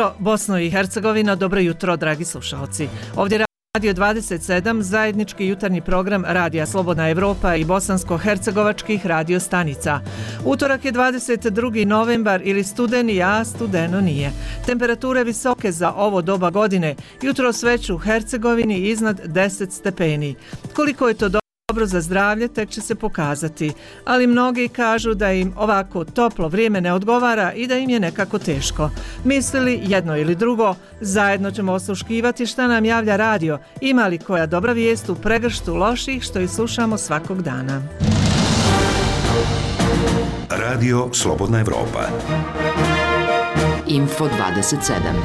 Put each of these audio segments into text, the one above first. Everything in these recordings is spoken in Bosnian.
jutro, Bosno i Hercegovina, dobro jutro, dragi slušalci. Ovdje Radio 27, zajednički jutarnji program Radija Slobodna Evropa i bosansko-hercegovačkih radio stanica. Utorak je 22. novembar ili studeni, a studeno nije. Temperature visoke za ovo doba godine, jutro već u Hercegovini iznad 10 stepeni. Koliko je to dobro za zdravlje, tek će se pokazati, ali mnogi kažu da im ovako toplo vrijeme ne odgovara i da im je nekako teško. Mislili jedno ili drugo, zajedno ćemo osluškivati šta nam javlja radio, ima li koja dobra vijest u pregrštu loših što ih slušamo svakog dana. Radio Slobodna Evropa. Info 27.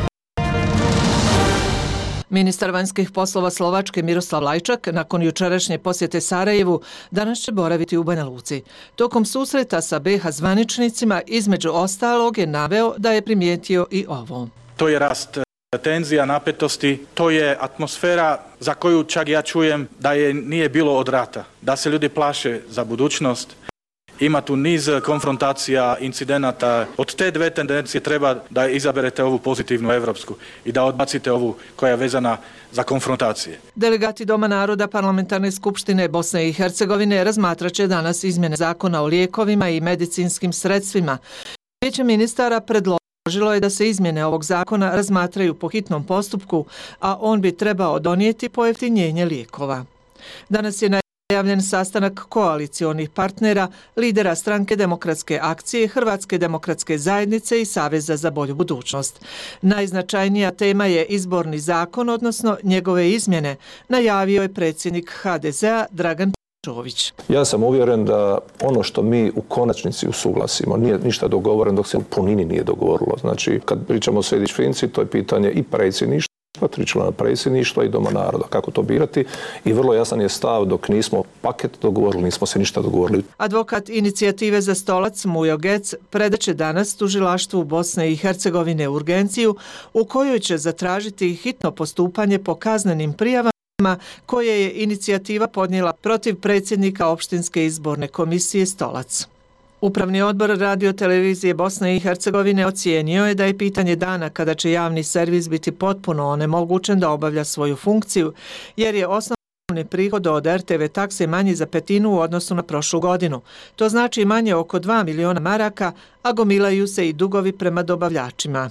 Ministar vanjskih poslova Slovačke Miroslav Lajčak nakon jučerašnje posjete Sarajevu danas će boraviti u Banja Luci. Tokom susreta sa BiH zvaničnicima između ostalog je naveo da je primijetio i ovo. To je rast tenzija, napetosti, to je atmosfera za koju čak ja čujem da je nije bilo od rata, da se ljudi plaše za budućnost. Ima tu niz konfrontacija, incidenata. Od te dve tendencije treba da izaberete ovu pozitivnu evropsku i da odbacite ovu koja je vezana za konfrontacije. Delegati Doma naroda Parlamentarne skupštine Bosne i Hercegovine razmatrat će danas izmjene zakona o lijekovima i medicinskim sredstvima. Vijeće ministara predložilo je da se izmjene ovog zakona razmatraju po hitnom postupku, a on bi trebao donijeti pojeftinjenje lijekova. Danas je najavljen sastanak koalicionih partnera, lidera Stranke demokratske akcije, Hrvatske demokratske zajednice i Saveza za bolju budućnost. Najznačajnija tema je izborni zakon, odnosno njegove izmjene, najavio je predsjednik HDZ-a Dragan Čović. Ja sam uvjeren da ono što mi u konačnici usuglasimo nije ništa dogovoreno dok se u punini nije dogovorilo. Znači, kad pričamo o Sejdić-Finci, to je pitanje i predsjedništva, 3 člana predsjedništva i Doma naroda. Kako to birati? I vrlo jasan je stav dok nismo paket dogovorili, nismo se ništa dogovorili. Advokat inicijative za stolac Mujo Gec predaće danas tužilaštvu Bosne i Hercegovine urgenciju u kojoj će zatražiti hitno postupanje po kaznenim prijavama koje je inicijativa podnijela protiv predsjednika opštinske izborne komisije Stolac. Upravni odbor radiotelevizije Bosne i Hercegovine ocijenio je da je pitanje dana kada će javni servis biti potpuno onemogućen da obavlja svoju funkciju, jer je osnovni prihod od RTV takse manji za petinu u odnosu na prošlu godinu. To znači manje oko 2 miliona maraka, a gomilaju se i dugovi prema dobavljačima.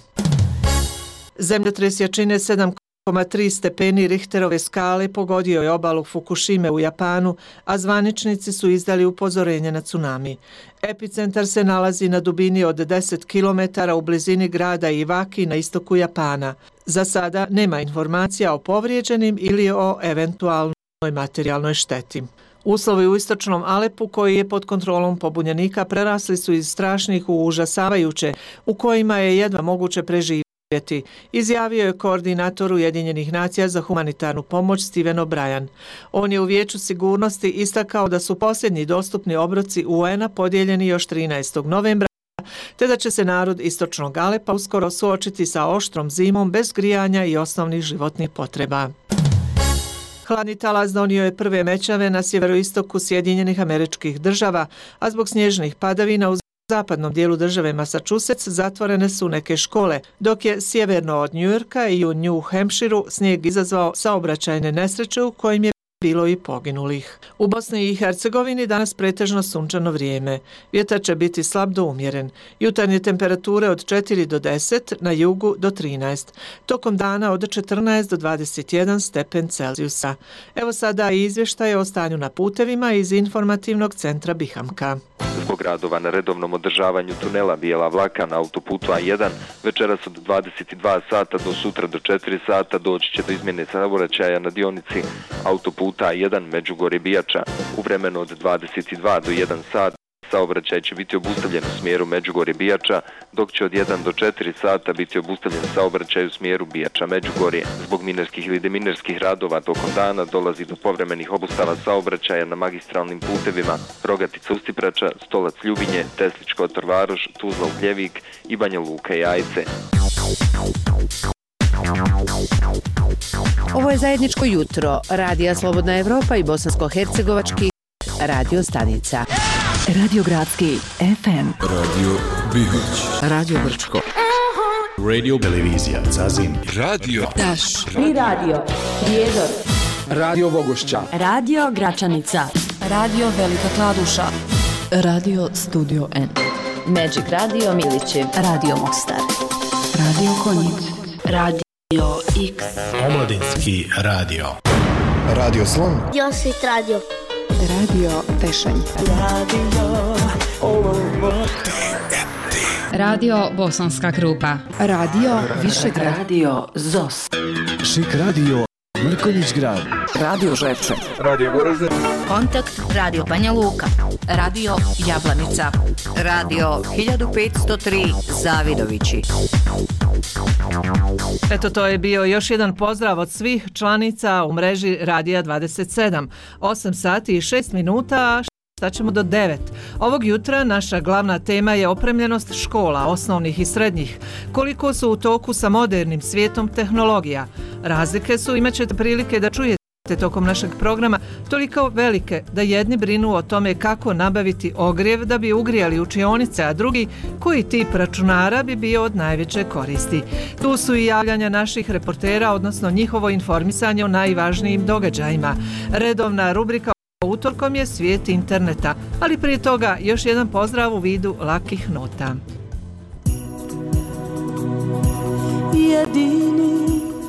Zemljotres jačine 7,3 stepeni Richterove skale pogodio je obalu Fukushime u Japanu, a zvaničnici su izdali upozorenje na tsunami. Epicentar se nalazi na dubini od 10 km u blizini grada Iwaki na istoku Japana. Za sada nema informacija o povrijeđenim ili o eventualnoj materijalnoj šteti. Uslovi u istočnom Alepu, koji je pod kontrolom pobunjenika, prerasli su iz strašnih u užasavajuće, u kojima je jedva moguće preživjeti, izjavio je koordinator Ujedinjenih nacija za humanitarnu pomoć Steven O'Brien. On je u Vijeću sigurnosti istakao da su posljednji dostupni obroci UN-a podijeljeni još 13. novembra, te da će se narod istočnog Alepa uskoro suočiti sa oštrom zimom bez grijanja i osnovnih životnih potreba. Hladni talas donio je prve mećave na sjeveroistoku Sjedinjenih Američkih Država, a zbog snježnih padavina u zapadnom dijelu države Massachusetts zatvorene su neke škole, dok je sjeverno od New Yorka i u New Hampshireu snijeg izazvao saobraćajne nesreće u kojim je bilo i poginulih. U Bosni i Hercegovini danas pretežno sunčano vrijeme. Vjetar će biti slab do umjeren. Jutarnje temperature od 4 do 10, na jugu do 13. Tokom dana od 14 do 21 stepen Celzijusa. Evo sada i izvještaje o stanju na putevima iz informativnog centra Bihamka. Zbog radova na redovnom održavanju tunela Bijela Vlaka na autoputu A1 večeras od 22 sata do sutra do 4 sata doći će do izmjene saobraćaja na dionici autoputa A1 Međugorje-Bijača. U vremenu od 22 do 1 sat saobraćaj će biti obustavljen u smjeru Međugorje-Bijača, dok će od 1 do 4 sata biti obustavljen saobraćaj u smjeru Bijača-Međugorje. Zbog minarskih ili deminarskih radova tokom dana dolazi do povremenih obustava saobraćaja na magistralnim putevima Rogatica-Ustiprača, Stolac-Ljubinje, Teslić-Kotor Varoš, Tuzla-Ugljevik i Banja Luka i Ajce. Ovo je zajedničko jutro Radija Slobodna Evropa i bosansko-hercegovački radio stanica. Radio Gradski FM. Radio Bihać. Radio Brčko. Radio Televizija Zazin. Radio Daš. I radio Prijedor. Radio Vogošća. Radio Gračanica. Radio Velika Kladuša. Radio Studio N. Magic Radio Milići. Radio Mostar. Radio Konjic. Radio X. Omladinski radio. Radio Slon. Josit Radio. Radio Tešanj. Radio Bosanska Krupa. Radio Višegrad. Radio ZOS. Šik radio Mrkonjić grad. Radio Žepče. Radio Goražde. Kontakt Radio Banja Luka. Radio Jablanica. Radio 1503 Zavidovići. Eto, to je bio još jedan pozdrav od svih članica u mreži Radija 27. 8 sati i 6 minuta, šta ćemo do 9. Ovog jutra naša glavna tema je opremljenost škola, osnovnih i srednjih. Koliko su u toku sa modernim svijetom tehnologija. Razlike su, imat ćete prilike da čujete tokom našeg programa, toliko velike da jedni brinu o tome kako nabaviti ogrjev da bi ugrijali učionice, a drugi koji tip računara bi bio od najveće koristi. Tu su i javljanja naših reportera, odnosno njihovo informisanje o najvažnijim događajima. Redovna rubrika utorkom je svijet interneta, ali prije toga još jedan pozdrav u vidu lakih nota. Jedini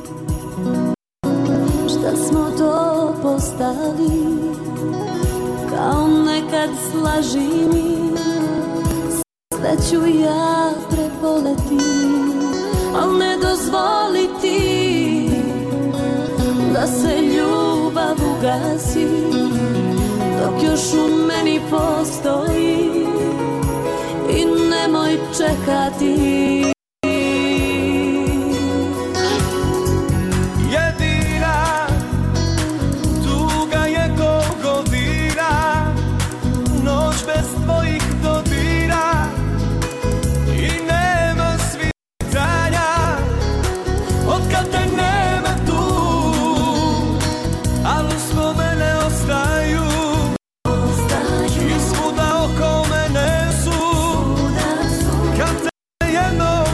šta smo to postali, kao nekad slaži mi, sve ću ja preboleti, al ne dozvoliti da se ljubav ugasi, dok još u meni postoji, i nemoj čekati. Jedno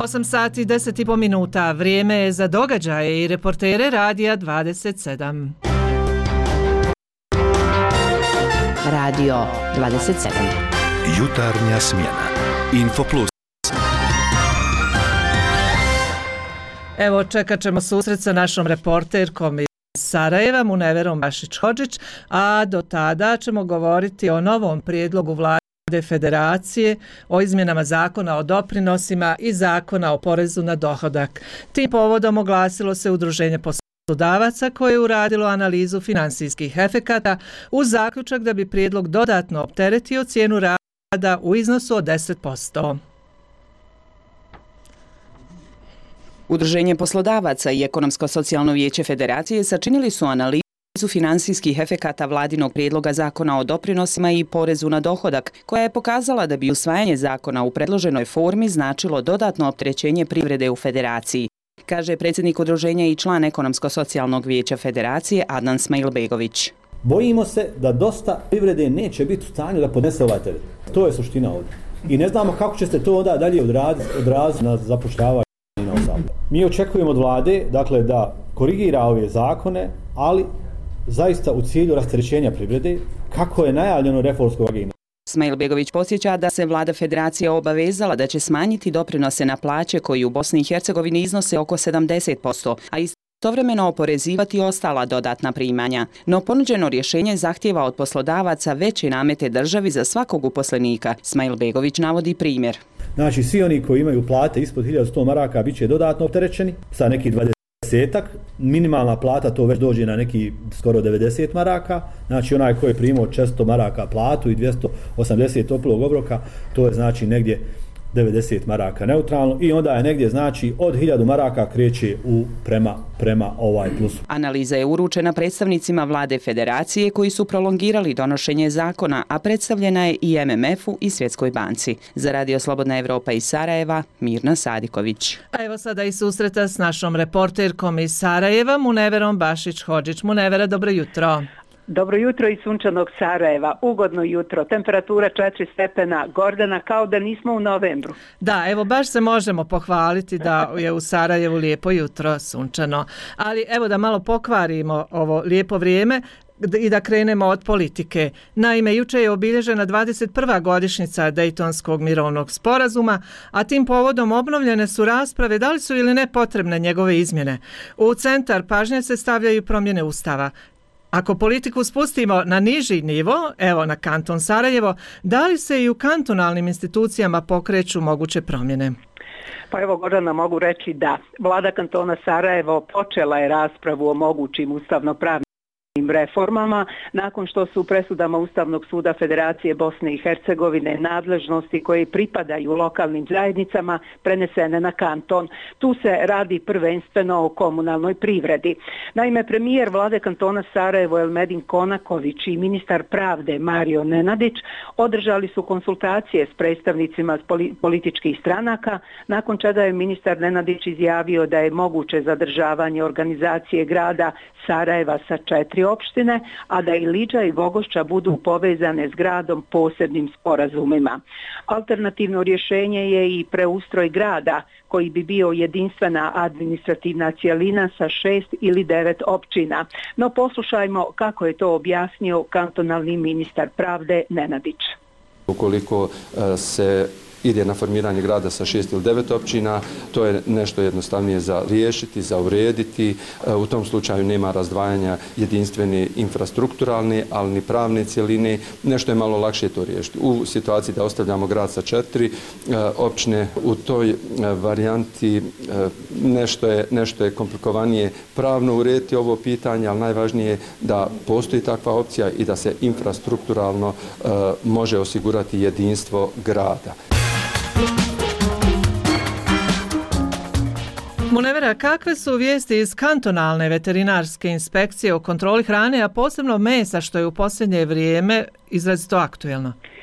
8 sati i 10,5 minuta. Vrijeme je za događaje i reportere Radija 27. Radio 27. Jutarnja smjena. Infoplus. Evo, čekat ćemo susret sa našom reporterkom iz Sarajeva, Muneverom Bašić-Hodžić, a do tada ćemo govoriti o novom prijedlogu Vlade Federacije, o izmjenama zakona o doprinosima i zakona o porezu na dohodak. Tim povodom oglasilo se Udruženje poslodavaca koje je uradilo analizu financijskih efekata uz zaključak da bi prijedlog dodatno opteretio cijenu rada u iznosu od 10%. Udruženje poslodavaca i Ekonomsko-socijalno vijeće Federacije sačinili su analizu financijskih efekata vladinog prijedloga zakona o doprinosima i porezu na dohodak, koja je pokazala da bi usvajanje zakona u predloženoj formi značilo dodatno opterećenje privrede u Federaciji, kaže predsjednik udruženja i član Ekonomsko-socijalnog vijeća Federacije Adnan Smajlbegović. Bojimo se da dosta privrede neće biti u stanju da podnese ovaj teret. To je suština ovdje. I ne znamo kako će se to onda dalje odraziti na zapošljavanje. Mi očekujemo od vlade, dakle, da korigira ove zakone, ali zaista u cilju rasterećenja privrede, kako je najavljeno reformskog agenda. Smajlbegović podsjeća da se vlada Federacije obavezala da će smanjiti doprinose na plaće koji u Bosni i Hercegovini iznose oko 70%, a istovremeno oporezivati ostala dodatna primanja. No ponuđeno rješenje zahtijeva od poslodavaca veće namete državi za svakog uposlenika. Smajlbegović navodi primjer. Znači, svi oni koji imaju plate ispod 1100 maraka bit će dodatno opterećeni sa nekih 20-ak. Minimalna plata to već dođe na neki skoro 90 maraka. Znači, onaj koji je primao 400 maraka platu i 280 toplog obroka, to je znači negdje 90 maraka neutralno i onda je negdje znači od 1000 maraka kreće prema ovaj plusu. Analiza je uručena predstavnicima vlade Federacije koji su prolongirali donošenje zakona, a predstavljena je i MMF-u i Svjetskoj banci. Za Radio Slobodna Evropa iz Sarajeva, Mirna Sadiković. A evo sada i susreta s našom reporterkom iz Sarajeva, Muneverom Bašić-Hodžić. Munevera, dobro jutro. Dobro jutro iz sunčanog Sarajeva, ugodno jutro, temperatura 4 stepena, Gordana, kao da nismo u novembru. Da, evo baš se možemo pohvaliti da je u Sarajevu lijepo jutro, sunčano, ali evo da malo pokvarimo ovo lijepo vrijeme i da krenemo od politike. Naime, juče je obilježena 21. godišnjica Dejtonskog mirovnog sporazuma, a tim povodom obnovljene su rasprave da li su ili ne potrebne njegove izmjene. U centar pažnje se stavljaju promjene Ustava. Ako politiku spustimo na niži nivo, evo na kanton Sarajevo, da li se i u kantonalnim institucijama pokreću moguće promjene? Pa evo, Gordana, mogu reći da vlada kantona Sarajevo počela je raspravu o mogućim ustavno-pravnim reformama nakon što su presudama Ustavnog suda Federacije Bosne i Hercegovine nadležnosti koje pripadaju lokalnim zajednicama prenesene na kanton. Tu se radi prvenstveno o komunalnoj privredi. Naime, premijer vlade kantona Sarajevo Elmedin Konaković i ministar pravde Mario Nenadić održali su konsultacije s predstavnicima političkih stranaka, nakon čega je ministar Nenadić izjavio da je moguće zadržavanje organizacije grada Sarajeva sa 4 opštine, a da i Liđa i Vogošća budu povezane s gradom posebnim sporazumima. Alternativno rješenje je i preustroj grada, koji bi bio jedinstvena administrativna cjelina sa 6 ili 9 općina. No poslušajmo kako je to objasnio kantonalni ministar pravde Nenadić. Ukoliko se ide na formiranje grada sa 6 ili 9 općina, to je nešto jednostavnije za riješiti, za urediti. U tom slučaju nema razdvajanja jedinstvene infrastrukturalne, ali ni pravne cjeline. Nešto je malo lakše to riješiti. U situaciji da ostavljamo grad sa 4 općine, u toj varijanti nešto je komplikovanije pravno urediti ovo pitanje, ali najvažnije je da postoji takva opcija i da se infrastrukturalno može osigurati jedinstvo grada. Munevera, kakve su vijesti iz kantonalne veterinarske inspekcije o kontroli hrane, a posebno mesa, što je u posljednje vrijeme izrazito aktuelno?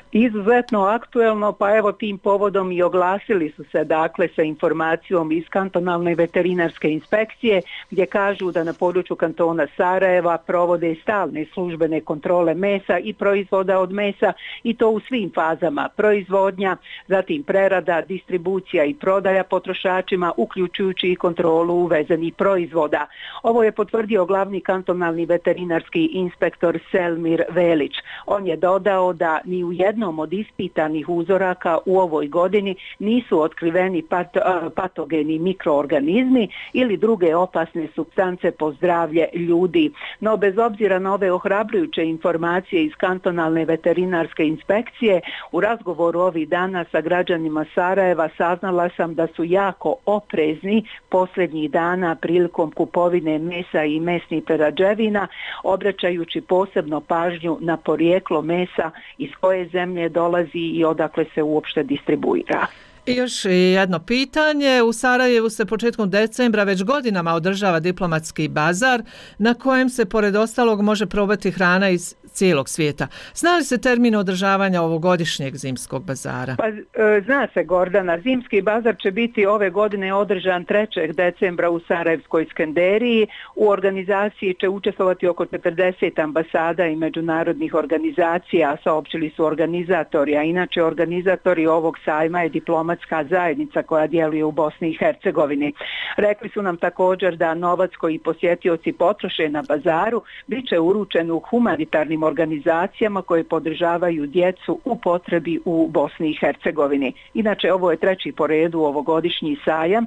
Izuzetno aktuelno, pa evo tim povodom i oglasili su se dakle sa informacijom iz kantonalne veterinarske inspekcije gdje kažu da na području kantona Sarajeva provode stalne službene kontrole mesa i proizvoda od mesa i to u svim fazama proizvodnja, zatim prerada, distribucija i prodaja potrošačima uključujući i kontrolu uvezenih proizvoda. Ovo je potvrdio glavni kantonalni veterinarski inspektor Selmir Velić. On je dodao da ni u jednom od ispitanih uzoraka u ovoj godini nisu otkriveni patogeni mikroorganizmi ili druge opasne supstance po zdravlje ljudi. No bez obzira na ove ohrabrujuće informacije iz kantonalne veterinarske inspekcije, u razgovoru ovih dana sa građanima Sarajeva saznala sam da su jako oprezni posljednjih dana prilikom kupovine mesa i mesnih prerađevina, obraćajući posebno pažnju na porijeklo mesa iz koje zemlje dolazi i odakle se uopšte distribuira. I još jedno pitanje. U Sarajevu se početkom decembra već godinama održava diplomatski bazar na kojem se pored ostalog može probati hrana iz cijelog svijeta. Zna li se termin održavanja ovogodišnjeg zimskog bazara? Pa, zna se, Gordana. Zimski bazar će biti ove godine održan 3. decembra u Sarajevskoj Skenderiji. U organizaciji će učestvovati oko 40 ambasada i međunarodnih organizacija, saopćili su organizatori, a inače organizatori ovog sajma je diplomatska zajednica koja djeluje u Bosni i Hercegovini. Rekli su nam također da novac koji posjetioci potroše na bazaru bit će uručen u humanitarnim organizacijama koje podržavaju djecu u potrebi u Bosni i Hercegovini. Inače, ovo je 3. po redu ovogodišnji sajam,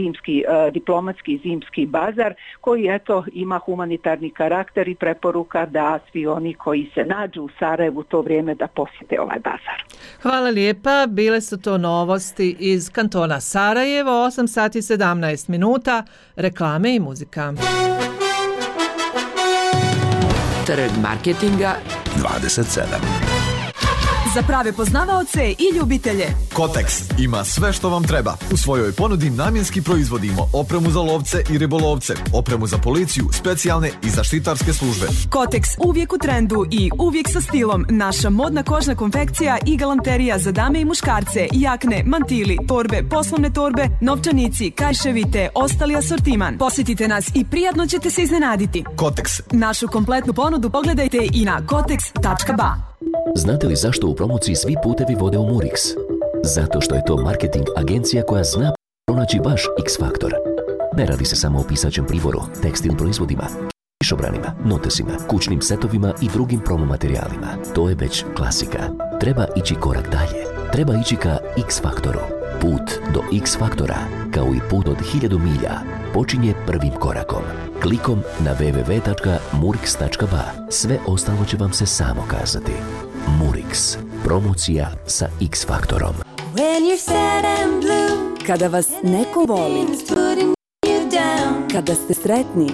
diplomatski zimski bazar, koji eto ima humanitarni karakter i preporuka da svi oni koji se nađu u Sarajevu to vrijeme da posjete ovaj bazar. Hvala lijepa, bile su to novosti iz kantona Sarajevo, 8 sati 17 minuta, reklame i muzika. Trg marketinga 27. Za prave poznavaoce i ljubitelje. Kotex ima sve što vam treba. U svojoj ponudi namjenski proizvodimo opremu za lovce i ribolovce, opremu za policiju, specijalne i zaštitarske službe. Kotex uvijek u trendu i uvijek sa stilom. Naša modna kožna konfekcija i galanterija za dame i muškarce, jakne, mantili, torbe, poslovne torbe, novčanici, kajševi te ostali asortiman. Posjetite nas i prijatno ćete se iznenaditi. Kotex. Našu kompletnu ponudu pogledajte i na kotex.ba. Znate li zašto u promociji svi putevi vode u Murix? Zato što je to marketing agencija koja zna pronaći baš X-faktor. Ne radi se samo o pisaćem priboru, tekstilnim proizvodima, kišobranima, notesima, kućnim setovima i drugim promo materijalima. To je već klasika. Treba ići korak dalje. Treba ići ka X-faktoru. Put do X-faktora, kao i put od 1000 milja, počinje prvim korakom. Klikom na www.murix.ba. Sve ostalo će vam se samo kazati. Murix. Promocija sa X-faktorom. Kada vas neko voli, kada ste sretni,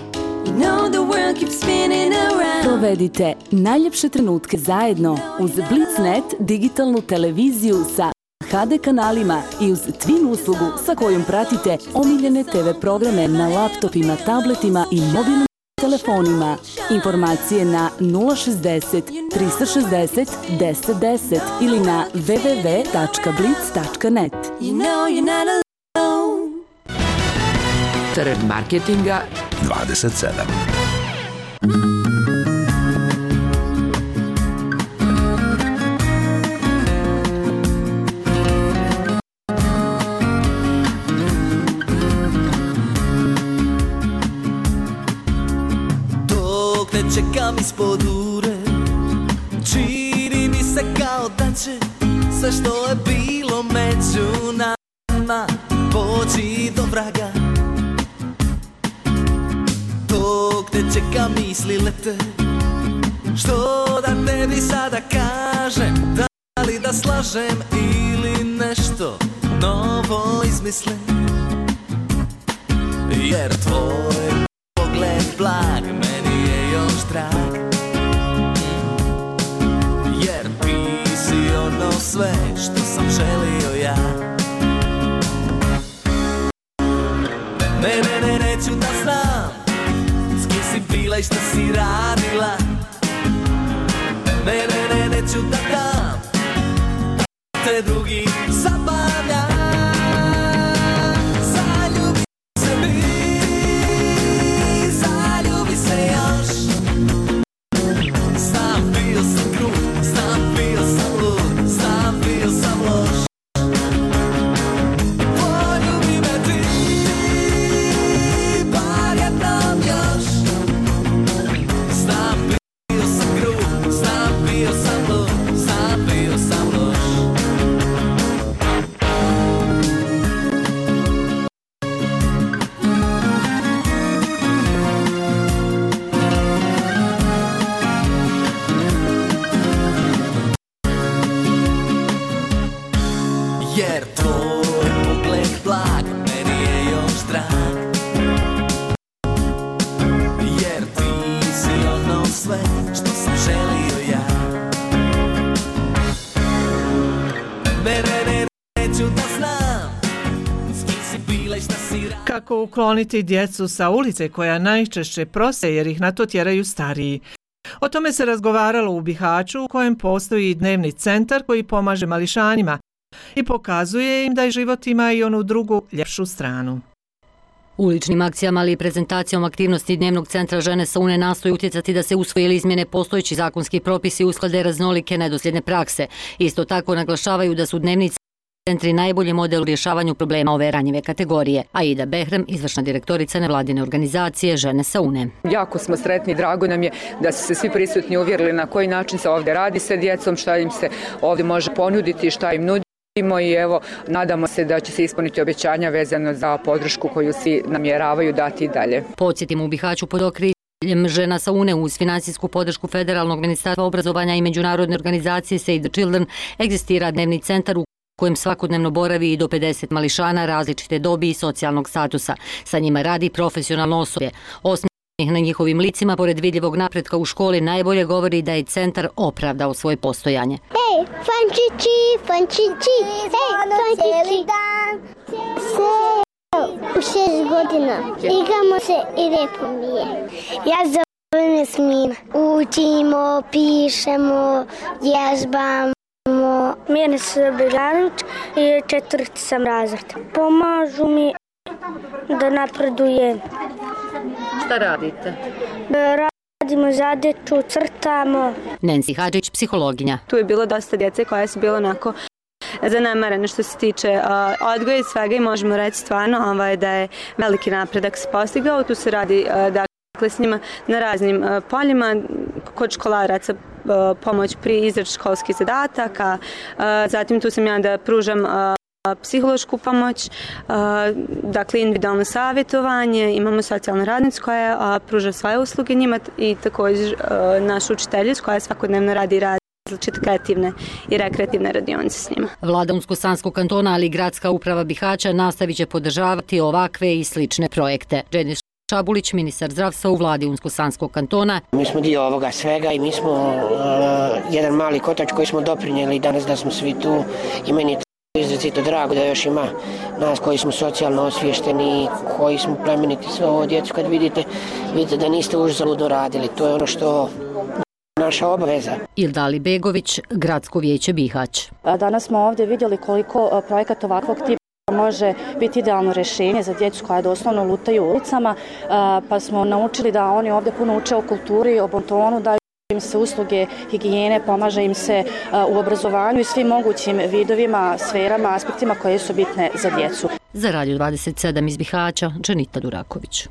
provedite najljepše trenutke zajedno uz Blitznet digitalnu televiziju sa HD kanalima i uz Twin uslugu sa kojom pratite omiljene TV programe na laptopima, tabletima i mobilnim telefonima. Informacije na 060 360 1010 ili na www.blitz.net. Trg marketinga 27. Čekam ispod ure, čini mi se kao da će sve što je bilo među nama poći do vraga. Dok te čekam misli lete, što da tebi sada kažem, da li da slažem ili nešto novo izmislim. Jer tvoj pogled blag meni je još drag, jer ti si ono sve što sam želio ja. Ne, neću da znam s kim si bila i šta si radila. Ne, neću da dam se drugi zabavlja. Zaljubi se mi, zaljubi se još. Znam bio sam krut, znam bio sam lud, znam bio sam loš. Poljubi me ti, bar jednom još. Znam bio sam krut, znam bio sam lud, znam bio sam loš. Jer tvoj pogled blag meni je još drag. Jer ti si ono sve što sam želio ja. Ne, neću da znam s kim si bila i šta si radila. Kako ukloniti djecu sa ulice koja najčešće prose jer ih na to tjeraju stariji? O tome se razgovaralo u Bihaću u kojem postoji dnevni centar koji pomaže mališanjima i pokazuje im da je život ima i onu drugu, ljepšu stranu. Uličnim akcijama ali i prezentacijom aktivnosti Dnevnog centra Žene sa Une nastoji utjecati da se usvoje ili izmjene postojeći zakonski propisi usklade raznolike nedosljedne prakse. Isto tako naglašavaju da su dnevni centri najbolji model u rješavanju problema ove ranjive kategorije. Aida Behrem, izvršna direktorica nevladine organizacije Žene sa Une. Jako smo sretni, drago nam je da su se svi prisutni uvjerili na koji način se ovdje radi sa djecom, šta im se ovdje može ponuditi, šta im nudi. I evo, nadamo se da će se ispuniti obećanja vezano za podršku koju svi namjeravaju dati i dalje. Podsjetimo, u Bihaću pod okriljem Žena sa Une uz financijsku podršku Federalnog ministarstva obrazovanja i međunarodne organizacije Save the Children egzistira dnevni centar u kojem svakodnevno boravi i do 50 mališana različite dobi i socijalnog statusa. Sa njima radi profesionalno osoblje. Na njihovim licima, pored vidljivog napretka u školi, najbolje govori da je centar opravdao svoje postojanje. Hej, fančići, fančići, hej, fančići. U 6 godina igramo se i lijepo mi je. Ja zovem Jasmina. Učimo, pišemo, vježbamo. Mene se Biljanović i 4. sam razred. Pomažu mi da napredujem. Šta radite? Radimo zadeću, crtamo. Nancy Hadžić, psihologinja. Tu je bilo dosta djece koja su bilo onako zanemarene što se tiče odgoja i svega i možemo reći stvarno da je veliki napredak se postigao. Tu se radi dakle s njima na raznim poljima, kod školaraca pomoć pri izradi školskih zadataka, zatim tu sam ja da pružam psihološku pomoć, dakle individualno savjetovanje, imamo socijalnu radnicu koja pruža svoje usluge njima i također našu učiteljicu koja svakodnevno radi različite kreativne i rekreativne radionice s njima. Vlada Unsko-Sanskog kantona, ali i gradska uprava Bihaća nastavit će podržavati ovakve i slične projekte. Dženis Šabulić, ministar zdravstva u vladi Unsko-Sanskog kantona. Mi smo dio ovoga svega i mi smo jedan mali kotač koji smo doprinijeli danas da smo svi tu i meni je izrazito drago da još ima nas koji smo socijalno osviješteni, koji smo plemeniti sve ovo djecu. Kad vidite da niste uzaludno radili. To je ono što naša obaveza. Ildali Begović, Gradsko vijeće Bihać. Danas smo ovdje vidjeli koliko projekat ovakvog tipa može biti idealno rješenje za djecu koja doslovno lutaju ulicama, pa smo naučili da oni ovdje puno uče o kulturi, o bontonu, da im se usluge higijene, pomaže im se u obrazovanju i svim mogućim vidovima, sferama, aspektima koje su bitne za djecu. Za Radio 27 iz Bihaća, Dženita Duraković.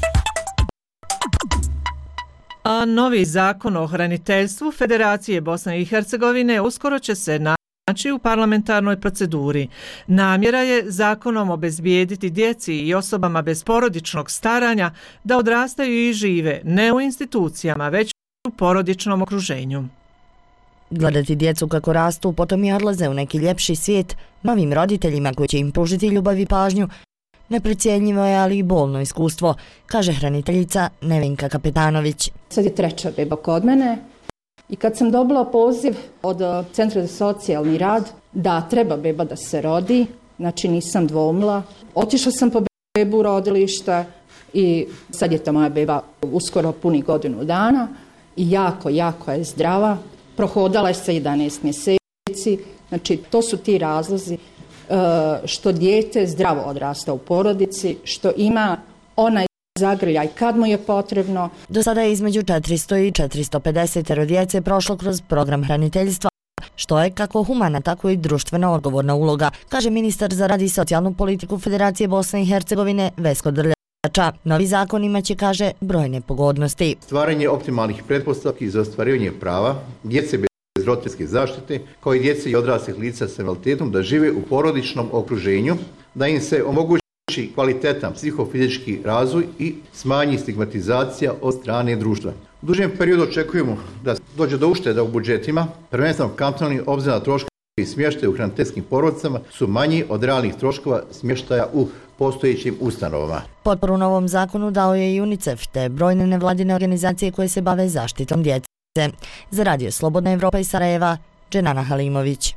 A novi zakon o hraniteljstvu Federacije Bosne i Hercegovine uskoro će se naći u parlamentarnoj proceduri. Namjera je zakonom obezbijediti djeci i osobama bez porodičnog staranja da odrastaju i žive ne u institucijama, već u porodičnom okruženju. Gledati djecu kako rastu, potom i odlaze u neki ljepši svijet, novim roditeljima koji će im pružiti ljubav i pažnju, neprecijenjivo je, ali i bolno iskustvo, kaže hraniteljica Nevenka Kapetanović. Sad je 3. beba kod mene i kad sam dobila poziv od Centra za socijalni rad da treba beba da se rodi, znači nisam dvomila, otišla sam po bebu u rodilište i sad je ta moja beba uskoro puni godinu dana i jako je zdrava. Prohodala je se 11 mjeseci, Znači, to su ti razlozi što dijete zdravo odrasta u porodici, što ima onaj zagrljaj kad mu je potrebno. Do sada je između 400 i 450 djece prošlo kroz program hraniteljstva, što je kako humana, tako i društveno odgovorna uloga, kaže ministar za rad i socijalnu politiku Federacije Bosne i Hercegovine Vesko Drljača. Novi zakon imaće, kaže, brojne pogodnosti. Stvaranje optimalnih pretpostavki za ostvarivanje prava djece bez roditeljske zaštite, kao i djece i odraslih lica s invaliditetom da žive u porodičnom okruženju, da im se omogući kvalitetan psihofizički razvoj i smanji stigmatizacija od strane društva. U dužem periodu očekujemo da dođe do ušteda u budžetima, prvenstveno kantonalni, obzirom na troškovi smještaja u hraniteljskim porodicama su manji od realnih troškova smještaja u postojećim ustanovama. Potporu novom zakonu dao je i UNICEF te brojne nevladine organizacije koje se bave zaštitom djece. Za Radio Slobodna Evropa iz Sarajeva, Dženana Halimović.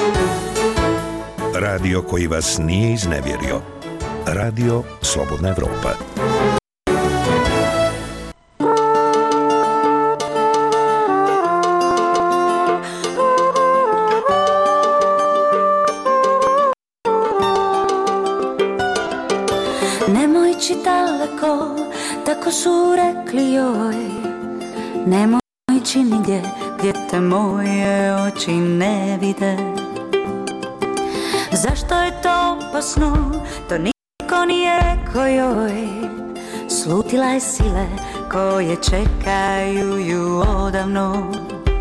Radio koji vas nije iznevjerio. Radio Slobodna Evropa. Nemoj ići daleko, tako su rekli joj. Nemoj ići nigdje gdje te moje oči ne vide. Zašto je to opasno, to niko nije rekao joj. Slutila je sile koje čekaju ju odavno.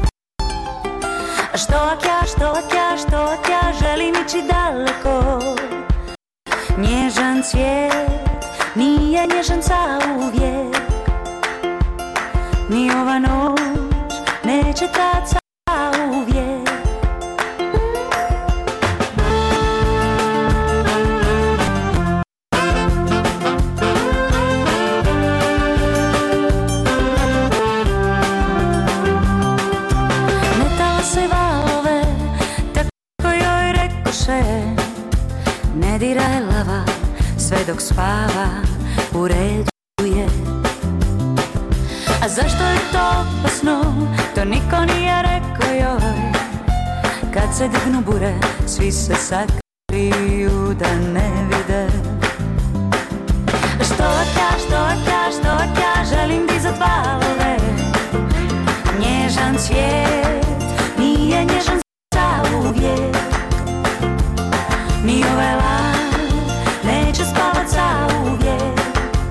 Što ak ja želim ići daleko. Nježan cvijet nije nježan zauvijek. Ni ova noć neće trajat zauvijek. Metala se valove, tako joj rekoše. Ne diraj lava, sve dok spava, u redu je. A zašto je to opasno, to niko nije rekao joj. Kad se dignu bure, svi se sakriju da ne vide. Što ak ja želim dizat valove. Nježan cvijet nije nježan zauvijek. Ni ove lav neće spavat zauvijek.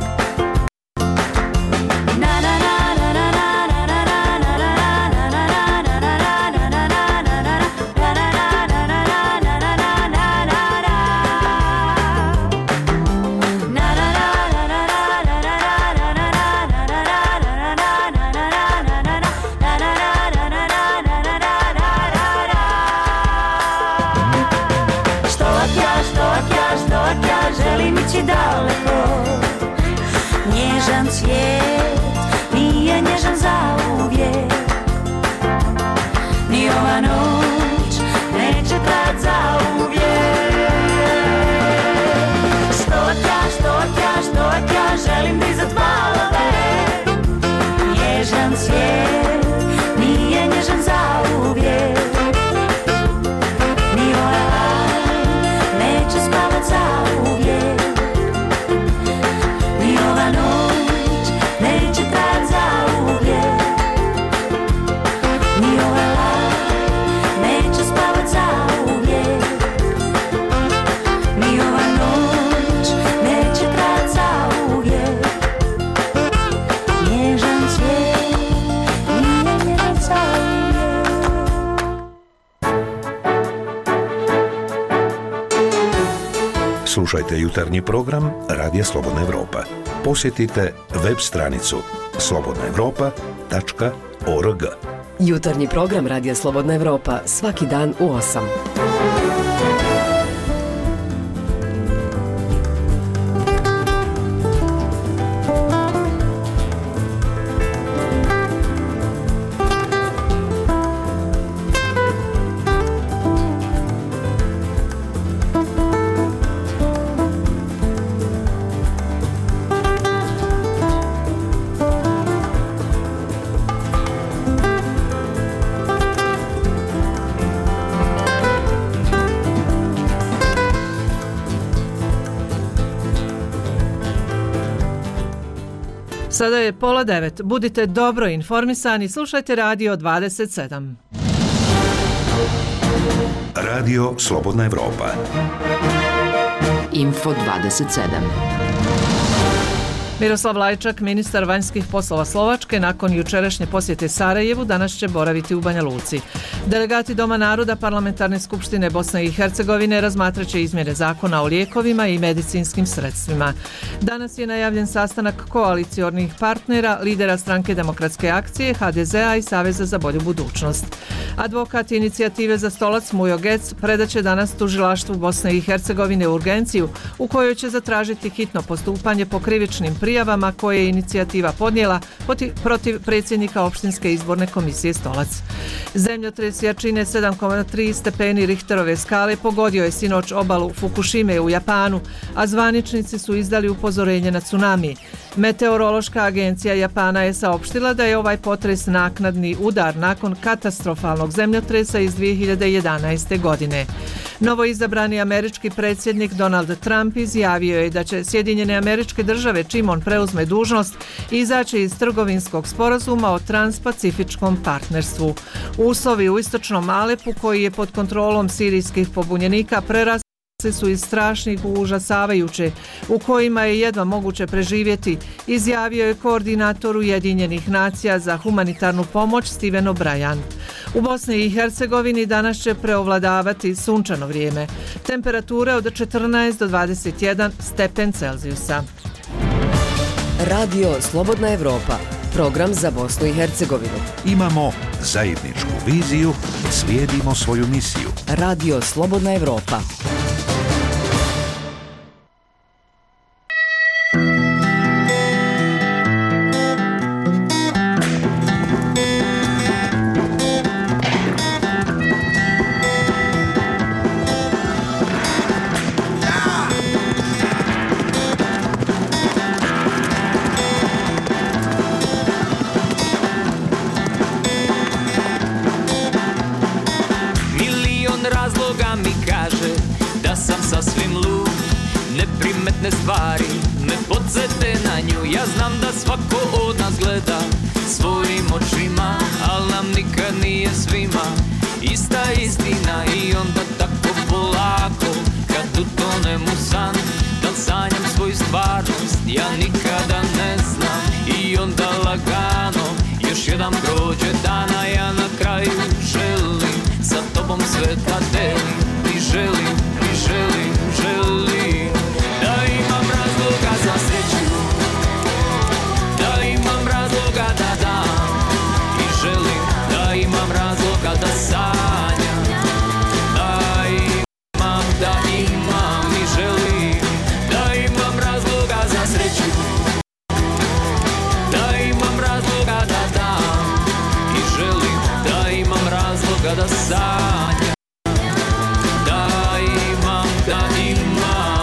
Želim ići daleko. Nježan cvijet nije nježan zauvijek. Ni ova noć neće trajat zauvijek. Što ak ja želim dizat valove. Nježan cvijet nije nježan zauvijek. Ni ova neće spavat zauvijek. Ni ova noć neće trajat zauvijek. Ni ova neće spavat zauvijek. Ni ova noć neće trajat zauvijek. Nježan cvijet nije nježan zauvijek. Slušajte jutarnji program Radija Slobodna Evropa. Posjetite web stranicu slobodnaevropa.org. Jutarnji program Radija Slobodna Evropa svaki dan u 8. Sada je 8:30. Budite dobro informisani, slušajte Radio 27. Radio Slobodna Evropa. Info 27. Miroslav Lajčak, ministar vanjskih poslova Slovačke, nakon jučerašnje posjete Sarajevu, danas će boraviti u Banja Luci. Delegati Doma naroda Parlamentarne skupštine Bosne i Hercegovine razmatraće izmjene zakona o lijekovima i medicinskim sredstvima. Danas je najavljen sastanak koaliciornih partnera, lidera stranke Demokratske akcije, HDZ-a i Saveza za bolju budućnost. Advokat inicijative za stolac Mujo Gec predaće danas tužilaštvu Bosne i Hercegovine urgenciju u kojoj će zatražiti hitno postupanje po krivičnim prijavama koje je inicijativa podnijela protiv predsjednika opštinske izborne komisije Stolac. Zemljotres jačine 7,3 stepeni Richterove skale pogodio je sinoć obalu Fukushime u Japanu, a zvaničnici su izdali upozorenje na tsunami. Meteorološka agencija Japana je saopštila da je ovaj potres naknadni udar nakon katastrofalnog zemljotresa iz 2011. godine. Novoizabrani američki predsjednik Donald Trump izjavio je da će Sjedinjene Američke Države, čim on preuzme dužnost, izaći iz trgovinskog sporazuma o transpacifičkom partnerstvu. Uslovi u istočnom Alepu, koji je pod kontrolom sirijskih pobunjenika, prerasli su iz strašnih u užasavajuće, u kojima je jedva moguće preživjeti, izjavio je koordinator Ujedinjenih nacija za humanitarnu pomoć Steven O'Brien. U Bosni i Hercegovini danas će preovladavati sunčano vrijeme. Temperature od 14 do 21 stepen Celzijusa. Radio Slobodna Evropa, program za Bosnu i Hercegovinu. Imamo zajedničku viziju, slijedimo svoju misiju. Radio Slobodna Evropa. Stvari me podsjete na nju. Ja znam da svako od nas gleda svojim očima, al nam nikad nije svima ista istina. I onda tako polako kad utonem u san, da sanjam svoju stvarnost ja nikada ne znam. I onda lagano još jedan prođe dana, ja na kraju želim sa tobom sve da delim. I želim, i želim, želim da imam razloga za sreću, da imam razloga da dam. I želim da imam razloga da sanjam, da imam i želim da imam razloga za sreću, da imam razloga da dam. I želim da imam razloga da sanjam, da imam, da imam.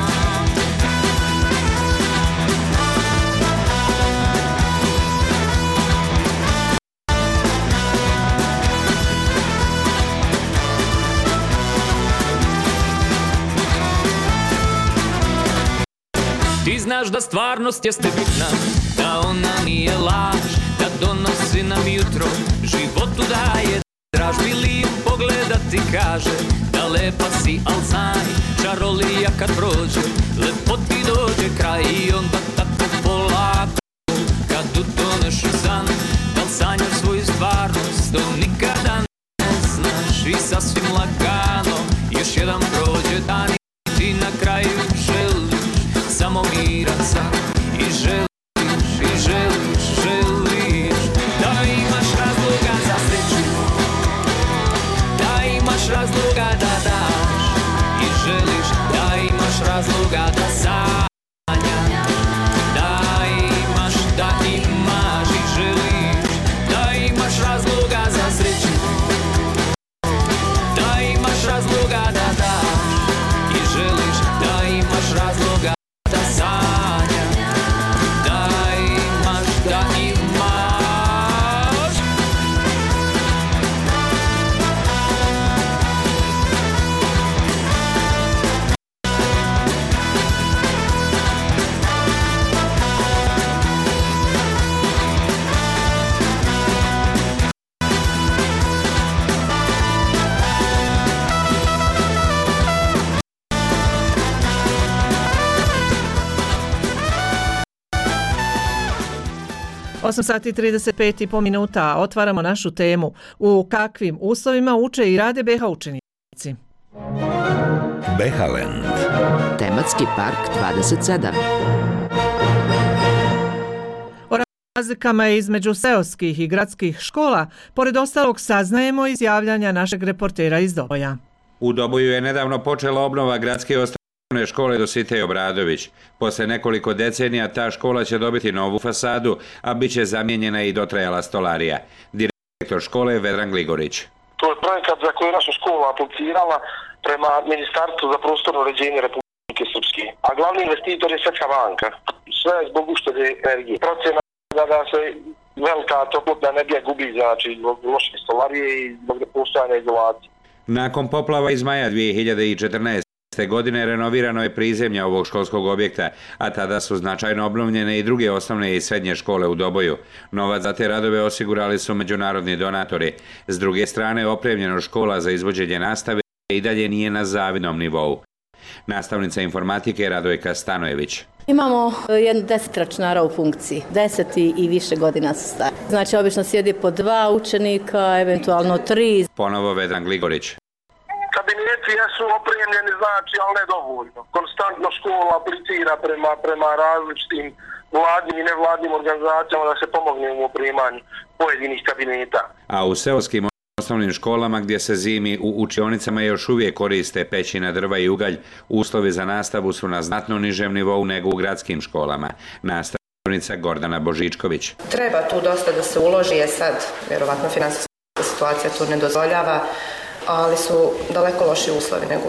Ti znaš da stvarnost jeste bitna, da ona nije laž, da donosi nam jutro, životu daje draž. Milijun pogleda ti kaže da lepa si, al znaj, čarolija kad prođe, lepo ti dođe kraj. I onda tako polako kad utoneš u san, da li sanjaš svoju stvarnost, to nikada ne znaš. I sasvim lagano još jedan prođe dan i ti na kraju želiš samo miran san. I želiš, i želiš, želiš da imaš razloga za sreću, da imaš razloga da daš. I želiš da imaš razloga da sanjaš, da imaš i želiš da imaš razloga za sreću, da imaš razloga da daš. I želiš da imaš razloga da sanjaš, 8:35 minuta. Otvaramo našu temu. U kakvim uslovima uče i rade BH učenici? Behaland. Tematski park 27. O razlikama između seoskih i gradskih škola, pored ostalog, saznajemo iz javljanja našeg reportera iz Doboja. U Doboju je nedavno počela obnova gradske osnovne škole Dositej Obradović. Posle nekoliko decenija ta škola će dobiti novu fasadu, a bit će zamijenjena i dotrajala stolarija. Direktor škole je Vedran Gligorić. To je projekat za koji je naša škola aplicirala prema Ministarstvu za prostorno uređenje Republike Srpske. A glavni investitor je Svjetska banka. Sve zbog uštede energije. Procena da se velika toplotna energija gubi, znači zbog loše stolarije i zbog nepostojanja izolacije. Nakon poplava iz maja 2014. godine renovirano je prizemlje ovog školskog objekta, a tada su značajno obnovljene i druge osnovne i srednje škole u Doboju. Novac za te radove osigurali su međunarodni donatori. S druge strane, opremljenost škola za izvođenje nastave i dalje nije na zavidnom nivou. Nastavnica informatike Radojka Stanojević. Imamo 10 računara u funkciji, 10 i više godina su stari. Znači, obično sjedi po 2 učenika, eventualno 3. Ponovo Vedran Gligorić. Kabineti jesu opremljeni, znači, ali nedovoljno. Konstantno škola aplicira prema različitim vladnim i nevladnim organizacijama da se pomogne u opremanju pojedinih kabineta. A u seoskim osnovnim školama gdje se zimi u učionicama još uvijek koriste pećina, drva i ugalj, uslovi za nastavu su na znatno nižem nivou nego u gradskim školama. Nastavnica Gordana Božičković. Treba tu dosta da se uloži, je sad, vjerovatno finansijska situacija tu ne dozvoljava, ali su daleko loši uslovi nego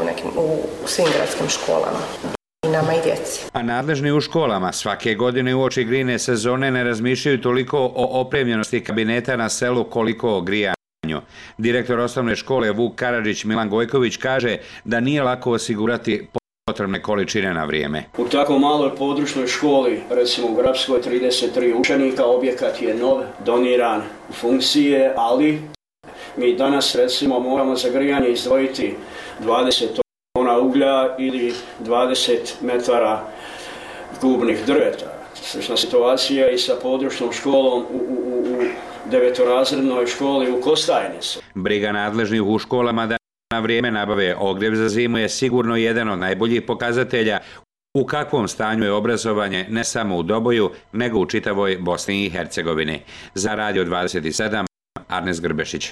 u svim gradskim školama. I nama i djeci. A nadležni u školama svake godine uoči grijne sezone ne razmišljaju toliko o opremljenosti kabineta na selu koliko o grijanju. Direktor osnovne škole Vuk Karadžić Milan Gojković kaže da nije lako osigurati potrebne količine na vrijeme. U tako maloj područnoj školi, recimo u Grabskoj 33 učenika, objekat je nov, doniran u funkcije, ali mi danas recimo moramo za grijanje izdvojiti 20 tona uglja ili 20 metara kubnih drveta. Slična situacija i sa područnom školom u 9-razrednoj školi u Kostajnici. Briga nadležnih u školama da na vrijeme nabave ogrjev za zimu je sigurno jedan od najboljih pokazatelja u kakvom stanju je obrazovanje ne samo u Doboju, nego u čitavoj Bosni i Hercegovini. Za Radio 27, Arnes Grbešić.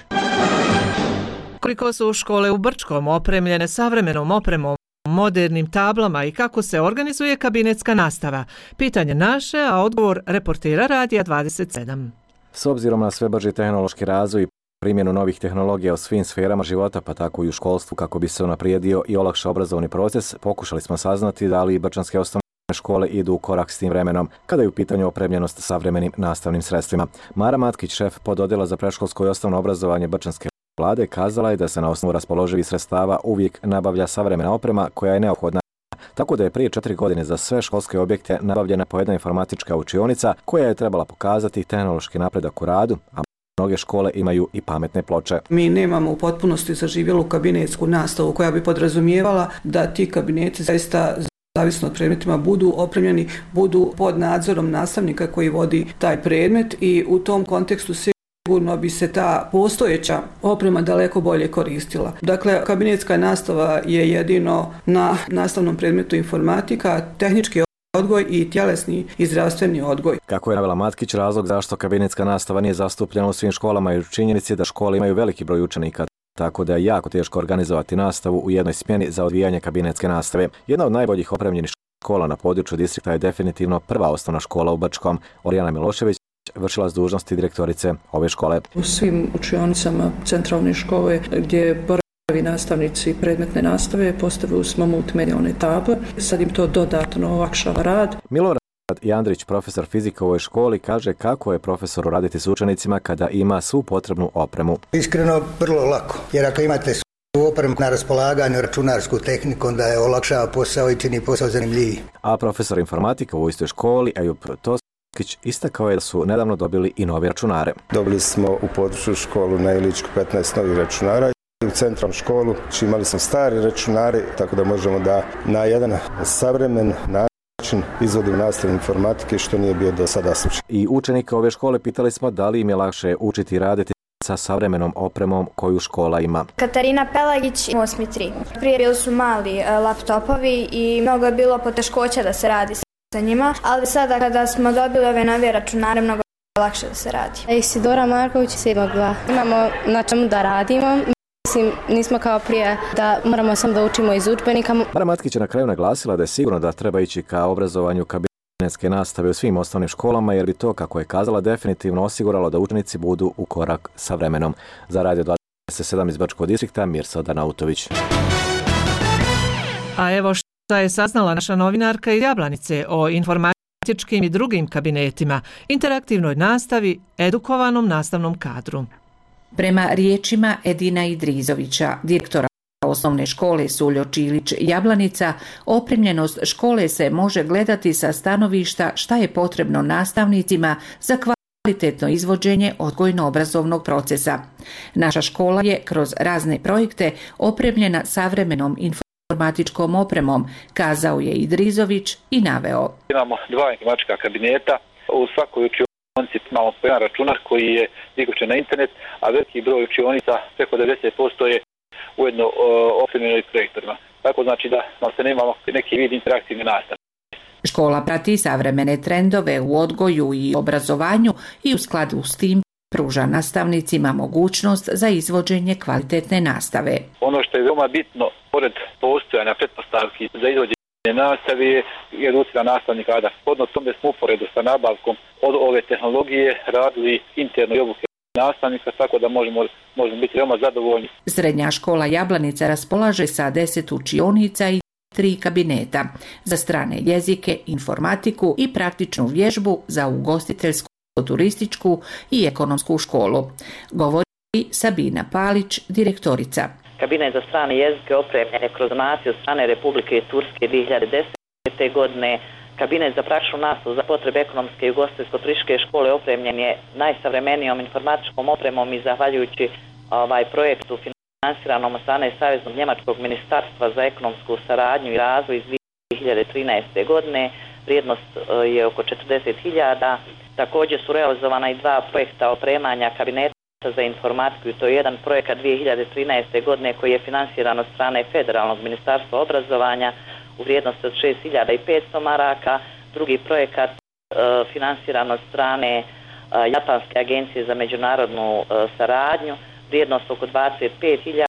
Koliko su škole u Brčkom opremljene savremenom opremom, modernim tablama i kako se organizuje kabinetska nastava? Pitanje naše, a odgovor reportera Radija 27. S obzirom na sve brži tehnološki razvoj i primjenu novih tehnologija u svim sferama života, pa tako i u školstvu, kako bi se unaprijedio i olakšao obrazovni proces, pokušali smo saznati da li brčanske osnovne škole idu u korak s tim vremenom, kada je u pitanju opremljenost savremenim nastavnim sredstvima. Mara Matkić, šef pododjela za predškolsko i osnovno obrazovanje Brčanske vlade, kazala je da se na osnovu raspoloživih sredstava uvijek nabavlja savremena oprema koja je neophodna. Tako da je prije 4 godine za sve školske objekte nabavljena po jedna informatička učionica koja je trebala pokazati tehnološki napredak u radu, a mnoge škole imaju i pametne ploče. Mi nemamo u potpunosti zaživjelu kabinetsku nastavu koja bi podrazumijevala da ti kabineti zaista zavisno od predmetima budu opremljeni, budu pod nadzorom nastavnika koji vodi taj predmet i u tom kontekstu sigurno bi se ta postojeća oprema daleko bolje koristila. Dakle, kabinetska nastava je jedino na nastavnom predmetu informatika, tehnički odgoj i tjelesni i zdravstveni odgoj. Kako je navela Matkić, razlog zašto kabinetska nastava nije zastupljena u svim školama je u činjenici da škole imaju veliki broj učenika, tako da je jako teško organizovati nastavu u jednoj smjeni za odvijanje kabinetske nastave. Jedna od najboljih opremljenih škola na području distrikta je definitivno prva osnovna škola u Brčkom. Orijana Milošević vršila s dužnosti direktorice ove škole. U svim učionicama centralne škole gdje boravi nastavnici predmetne nastave postavili smo multimedijalne table. Sad im to dodatno olakšava rad. Milorad Jandrić, profesor fizike u ovoj školi, kaže kako je profesoru raditi s učenicima kada ima svu potrebnu opremu. Iskreno, vrlo lako, jer ako imate svu opremu na raspolaganju, računarsku tehniku, onda je olakšava posao i čini posao zanimljiviji. A profesor informatike u istoj školi, Ejub Toskić, istakao je da su nedavno dobili i nove računare. Dobili smo u području školu na Iličku 15 novih računara. U centralnu školu imali smo stari računari, tako da možemo da na jedan savremen način način izvodi u nastavi informatike što nije bio do sada slučaj. I učenike ove škole pitali smo da li im je lakše učiti i raditi sa savremenom opremom koju škola ima. Katarina Pelagić, 8.3. Prije bili su mali laptopovi i mnogo je bilo poteškoća da se radi sa njima, ali sada kada smo dobili ove nove računare, mnogo je lakše da se radi. Isidora Marković, 7.2. Imamo na čemu da radimo. Mislim, nismo kao prije da moramo samo da učimo iz udžbenika. Mara Matkić je na kraju naglasila da je sigurno da treba ići ka obrazovanju kabinetske nastave u svim osnovnim školama, jer bi to, kako je kazala, definitivno osiguralo da učenici budu u korak sa vremenom. Za Radio 27 iz Bačkog distrikta, Mirsa Danautović. A evo šta je saznala naša novinarka iz Jablanice o informatičkim i drugim kabinetima, interaktivnoj nastavi, edukovanom nastavnom kadru. Prema riječima Edina Idrizovića, direktora osnovne škole Suljo Čilić Jablanica, opremljenost škole se može gledati sa stanovišta šta je potrebno nastavnicima za kvalitetno izvođenje odgojno-obrazovnog procesa. Naša škola je kroz razne projekte opremljena savremenom informatičkom opremom, kazao je Idrizović i naveo. Imamo 2 informatička kabineta, u svakoj učionici imamo jedan računar koji je priključen na internet, a veliki broj učionica, preko 90% je ujedno opremljeno i projektorima. Tako znači da se nemamo neki vid interaktivne nastave. Škola prati savremene trendove u odgoju i obrazovanju i u skladu s tim pruža nastavnicima mogućnost za izvođenje kvalitetne nastave. Ono što je veoma bitno, pored postojanja pretpostavki za izvođenje nastave, je educiran nastavni kadar. Podno tome smo uporedo sa nabavkom od ove tehnologije radili interno i obuke nastavnika, tako da možemo biti veoma zadovoljni. Srednja škola Jablanica raspolaže sa 10 učionica i 3 kabineta za strane jezike, informatiku i praktičnu vježbu za ugostiteljsku, turističku i ekonomsku školu. Govori Sabina Palić, direktorica. Kabinet za strane jezike opremljen je kroz donaciju od strane Republike Turske 2010. godine. Kabinet za praktičnu nastavu za potrebe ekonomske i ugostiteljsko-turističke škole opremljen je najsavremenijom informatičkom opremom i zahvaljujući projektu finansiranom od strane Saveznog njemačkog ministarstva za ekonomsku saradnju i razvoj iz 2013. godine. Vrijednost je oko 40.000. Također su realizovana i 2 projekta opremanja kabineta za informatiku i to je jedan projekat 2013. godine koji je finansiran od strane Federalnog ministarstva obrazovanja u vrijednosti od 6.500 maraka, drugi projekat finansiran od strane Japanske agencije za međunarodnu saradnju, vrijednost oko 25.000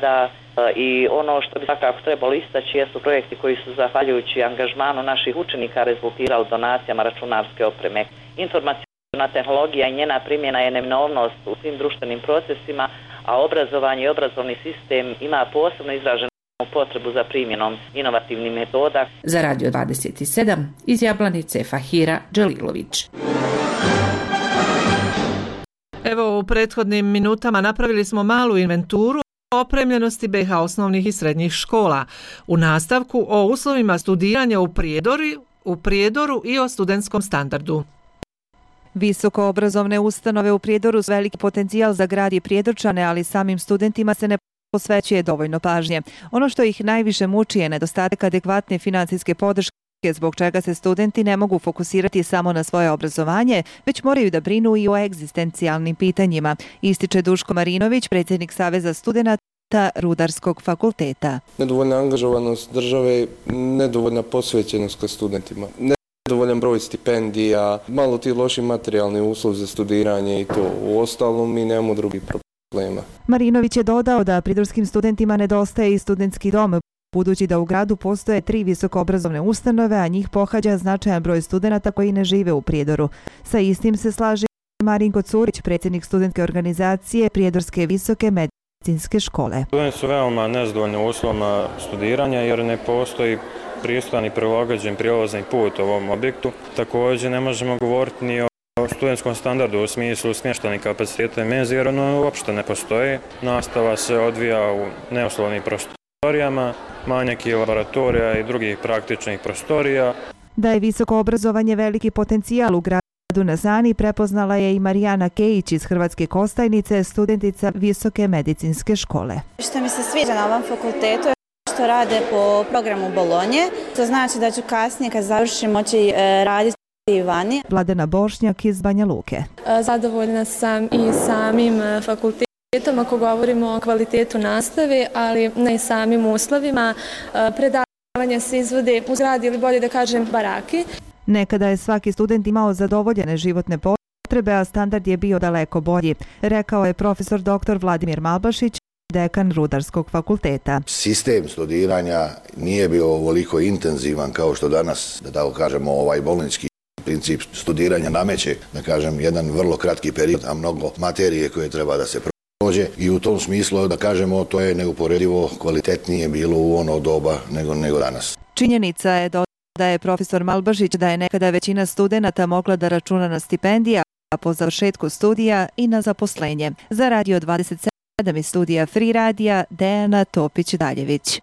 i ono što bi svakako trebalo istaći jesu projekti koji su zahvaljujući angažmanu naših učenika rezultirali donacijama računarske opreme. Informaciona tehnologija i njena primjena je neminovnost u svim društvenim procesima, a obrazovanje i obrazovni sistem ima posebno izraženu potrebu za primjenom inovativnih metoda. Za Radio 27 iz Jablanice Fahira Đelilović. Evo, u prethodnim minutama napravili smo malu inventuru opremljenosti BiH osnovnih i srednjih škola. U nastavku o uslovima studiranja u Prijedoru i o studentskom standardu. Visokoobrazovne ustanove u Prijedoru su veliki potencijal za grad i Prijedorčane, ali samim studentima se ne posvećuje dovoljno pažnje. Ono što ih najviše muči je nedostatak adekvatne financijske podrške, zbog čega se studenti ne mogu fokusirati samo na svoje obrazovanje, već moraju da brinu i o egzistencijalnim pitanjima, ističe Duško Marinović, predsjednik Saveza studenata Rudarskog fakulteta. Nedovoljna angažovanost države, nedovoljna posvećenost ka studentima, nedovoljan broj stipendija, malo ti loši materijalni uslovi za studiranje i to. U ostalom mi nemamo drugih problema. Marinović je dodao da pridorskim studentima nedostaje i studentski dom, budući da u gradu postoje 3 visokoobrazovne ustanove, a njih pohađa značajan broj studenata koji ne žive u Prijedoru. Sa istim se slaže Marinko Curić, predsjednik studentske organizacije Prijedorske visoke medicinske škole. Studenti su veoma nezadovoljni uslovima studiranja jer ne postoji pristojan i prilagođen prijevozni put u ovom objektu. Također ne možemo govoriti ni o studentskom standardu u smislu smještajnih kapaciteta i menzi jer ono uopšte ne postoji. Nastava se odvija u neuslovnim prostorijama, manjak i laboratorija i drugih praktičnih prostorija. Da je visoko obrazovanje veliki potencijal u gradu na Zani prepoznala je i Marijana Kejić iz Hrvatske Kostajnice, studentica Visoke medicinske škole. Što mi se sviđa na ovom fakultetu što rade po programu Bolonje. To znači da ću kasnije kad završim moći raditi i vani. Vladena Bošnjak iz Banja Luke. Zadovoljna sam i samim fakultetom ako govorimo o kvalitetu nastave, ali ne i samim uslovima. Predavanja se izvode u zgradi ili bolje da kažem baraki. Nekada je svaki student imao zadovoljene životne potrebe, a standard je bio daleko bolji, rekao je profesor dr. Vladimir Malbašić, dekan Rudarskog fakulteta. Sistem studiranja nije bio ovoliko intenzivan kao što danas, da tako kažemo, ovaj bolnički princip studiranja nameće, da kažem, jedan vrlo kratki period, a mnogo materije koje treba da se prođe i u tom smislu, da kažemo, to je neuporedivo kvalitetnije bilo u ono doba nego danas. Činjenica je da je profesor Malbašić da je nekada većina studenata mogla da računa na stipendije, a po završetku studija i na zaposlenje. Za Radio 27 iz studija Free Radija, Dejana Topić-Daljević.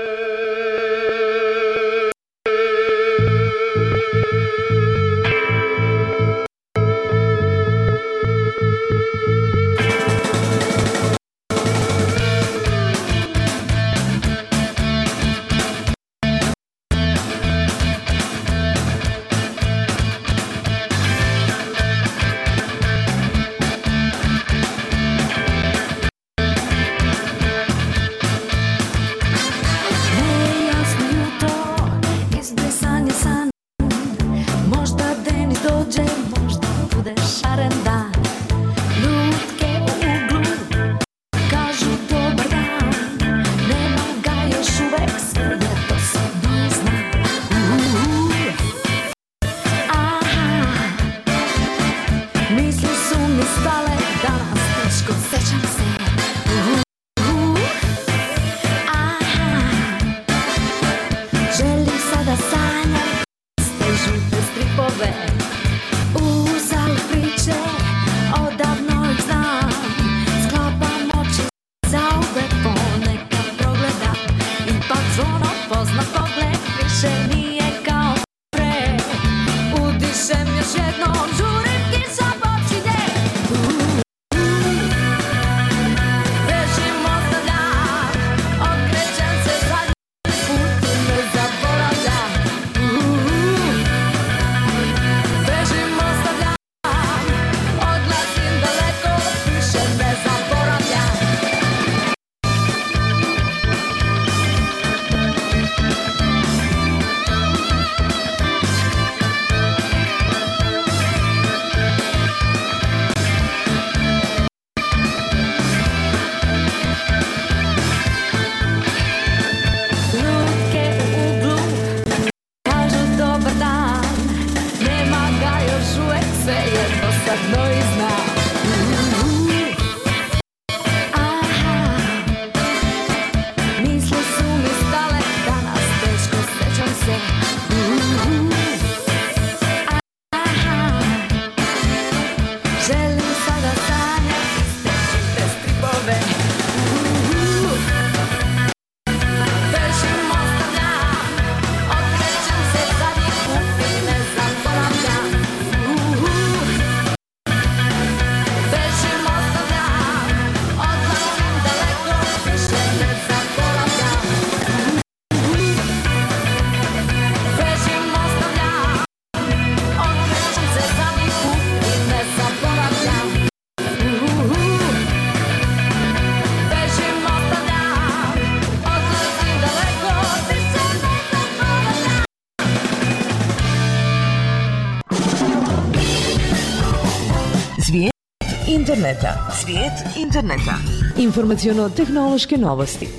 Svijet interneta. Svijet interneta. Informaciono-tehnološke novosti.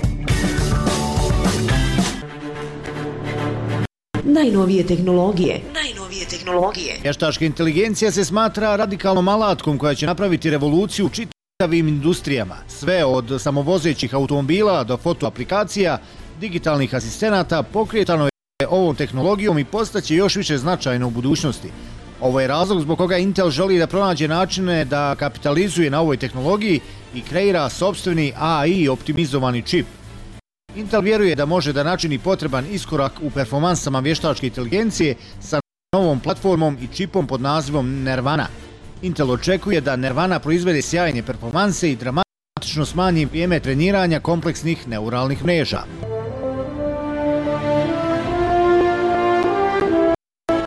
Najnovije tehnologije. Vještačka inteligencija se smatra radikalnom alatkom koja će napraviti revoluciju u čitavim industrijama. Sve od samovozećih automobila do fotoaplikacija, digitalnih asistenata pokretano je ovom tehnologijom i postaće još više značajno u budućnosti. Ovo je razlog zbog koga Intel želi da pronađe načine da kapitalizuje na ovoj tehnologiji i kreira sopstveni AI optimizovani čip. Intel vjeruje da može da načini potreban iskorak u performansama vještačke inteligencije sa novom platformom i čipom pod nazivom Nervana. Intel očekuje da Nervana proizvede sjajne performanse i dramatično smanji vrijeme treniranja kompleksnih neuralnih mreža.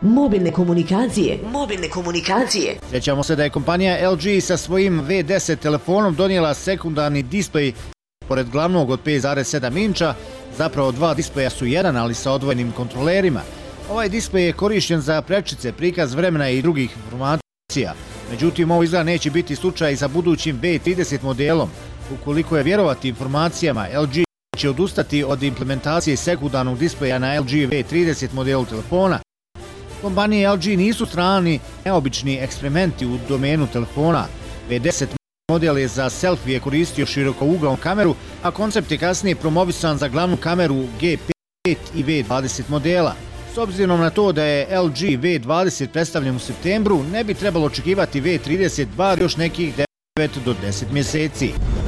Mobilne komunikacije. Sjećamo se da je kompanija LG sa svojim V10 telefonom donijela sekundarni displej pored glavnog od 5,7 inča. Zapravo dva displeja su jedan, ali sa odvojenim kontrolerima. Ovaj displej je korišten za prečice, prikaz vremena i drugih informacija. Međutim, ovo izgleda neće biti slučaj sa budućim V30 modelom. Ukoliko je vjerovati informacijama, LG će odustati od implementacije sekundarnog displeja na LG V30 modelu telefona. Kompanije LG nisu strani neobični eksperimenti u domenu telefona. V10 model je za selfie koristio širokougalnu kameru, a koncept je kasnije promovisan za glavnu kameru G5 i V20 modela. S obzirom na to da je LG V20 predstavljen u septembru, ne bi trebalo očekivati V30 bar još nekih 9 do 10 mjeseci.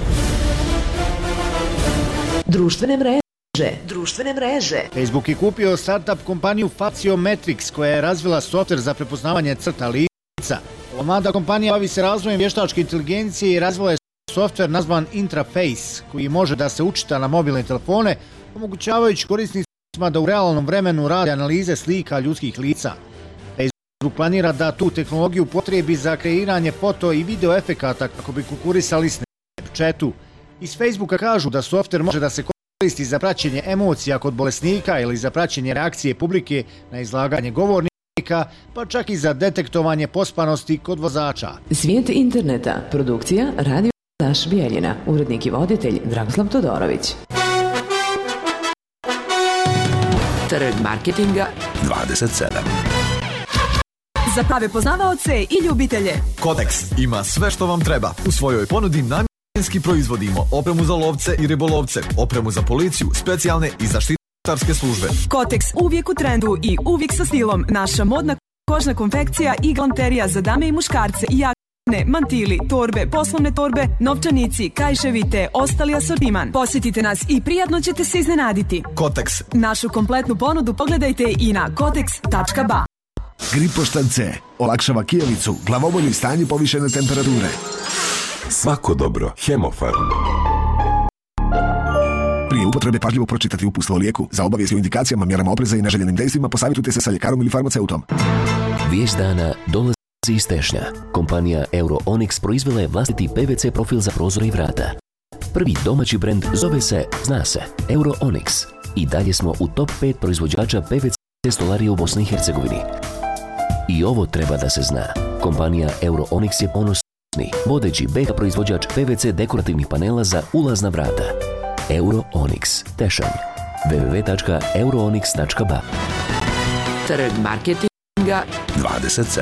Društvene mreže. Facebook je kupio startup kompaniju Faciometrics koja je razvila softver za prepoznavanje crta lica. Ova mlada kompanija bavi se razvojem vještačke inteligencije i razvila je softver nazvan Intraface koji može da se učita na mobilne telefone, omogućavajući korisnicima da u realnom vremenu rade analize slika ljudskih lica. Facebook planira da tu tehnologiju upotrebi za kreiranje foto i video efekata kako bi konkurisali Snapchatu. Iz Facebooka kažu da softver može da se koristi za praćenje emocija kod bolesnika ili za praćenje reakcije publike na izlaganje govornika, pa čak i za detektovanje pospanosti kod vozača. Svijet interneta, produkcija Radio Daš Bijeljina, urednik i voditelj Dragoslav Todorović. Trg marketinga 27. Za prave poznavaoce i ljubitelje. Kodeks ima sve što vam treba. U svojoj ponudi namjenski proizvodimo opremu za lovce i ribolovce, opremu za policiju, specijalne i zaštitarske službe. Kodeks uvijek u trendu i uvijek sa stilom. Naša modna kožna konfekcija i galanterija za dame i muškarce i jakne, mantili, torbe, poslovne torbe, novčanici, kajševi te ostali asortiman. Posjetite nas i prijatno ćete se iznenaditi. Kodeks. Našu kompletnu ponudu pogledajte i na kodeks.ba. Gripoštan C olakšava kijevicu, glavobolju i stanju povišene temperature. Svako dobro. Hemofarm. Prije upotrebe pažljivo pročitati uputstvo o lijeku. Za obavijesti o indikacijama, mjerama opreza i neželjenim dejstvima posavitujte se sa ljekarom ili farmaceutom. Vijest dana dolazi iz Tešnja. Kompanija Euro-Onyx proizvela je vlastiti PVC profil za prozore i vrata. Prvi domaći brend zove se, zna se, Euro-Onyx. I dalje smo u top 5 proizvođača PVC stolarije u Bosni i Hercegovini. I ovo treba da se zna. Kompanija Euro-Onyx je ponosni, vodeći beta proizvođač PVC dekorativnih panela za ulazna vrata. Euro-Onyx, Tešanj. www.euroonyx.ba. Trg marketinga 27.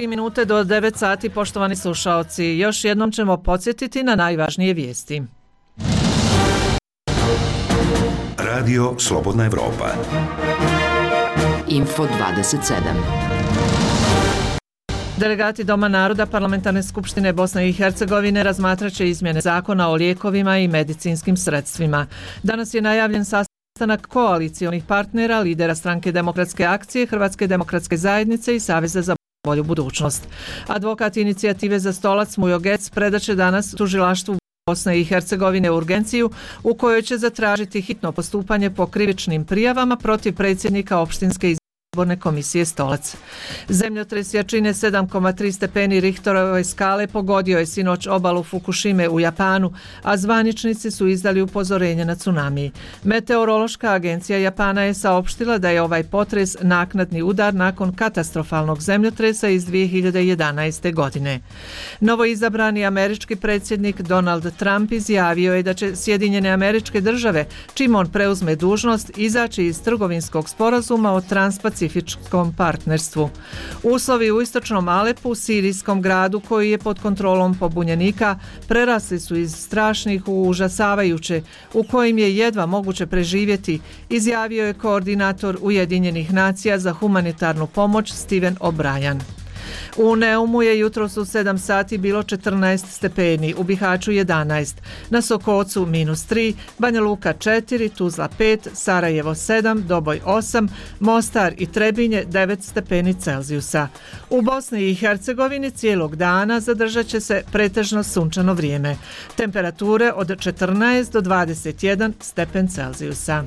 3 minute do 9 sati, poštovani slušaoci. Još jednom ćemo podsjetiti na najvažnije vijesti. Radio Slobodna Evropa. Info 27. Delegati Doma naroda Parlamentarne skupštine Bosne i Hercegovine razmatrat će izmjene zakona o lijekovima i medicinskim sredstvima. Danas je najavljen sastanak koalicionih partnera, lidera Stranke demokratske akcije, Hrvatske demokratske zajednice i Saveza za bolju budućnost. Advokat inicijative za stolac Mujo Gec predaće danas tužilaštvu Bosne i Hercegovine urgenciju u kojoj će zatražiti hitno postupanje po krivičnim prijavama protiv predsjednika opštinske izborne komisije Stolac. Zemljotres jačine 7,3 stepeni Richterove skale pogodio je sinoć obalu Fukushime u Japanu, a zvaničnici su izdali upozorenje na tsunami. Meteorološka agencija Japana je saopštila da je ovaj potres naknadni udar nakon katastrofalnog zemljotresa iz 2011. godine. Novoizabrani američki predsjednik Donald Trump izjavio je da će Sjedinjene Američke Države, čim on preuzme dužnost, izaći iz trgovinskog sporazuma o transpacifičkom partnerstvu. Uslovi u istočnom Alepu, sirijskom gradu koji je pod kontrolom pobunjenika, prerasli su iz strašnih u užasavajuće, u kojim je jedva moguće preživjeti, izjavio je koordinator Ujedinjenih nacija za humanitarnu pomoć Steven O'Brien. U Neumu je jutros u 7 sati bilo 14 stepeni, u Bihaću 11, na Sokocu -3, Banja Luka 4, Tuzla 5, Sarajevo 7, Doboj 8, Mostar i Trebinje 9 stepeni Celzijusa. U Bosni i Hercegovini cijelog dana zadržat će se pretežno sunčano vrijeme. Temperature od 14 do 21 stepen Celzijusa.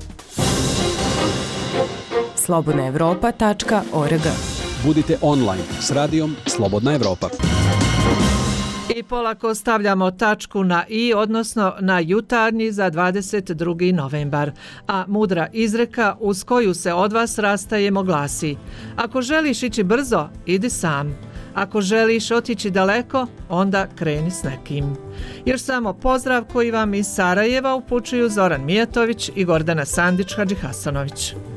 slobodnaevropa.org. Budite online s radijom Slobodna Evropa. I polako stavljamo tačku na i, odnosno na jutarnji za 22. novembar. A mudra izreka uz koju se od vas rastajemo glasi: ako želiš ići brzo, idi sam. Ako želiš otići daleko, onda kreni s nekim. Još samo pozdrav koji vam iz Sarajeva upućuju Zoran Mijatović i Gordana Sandić Hadžihasanović.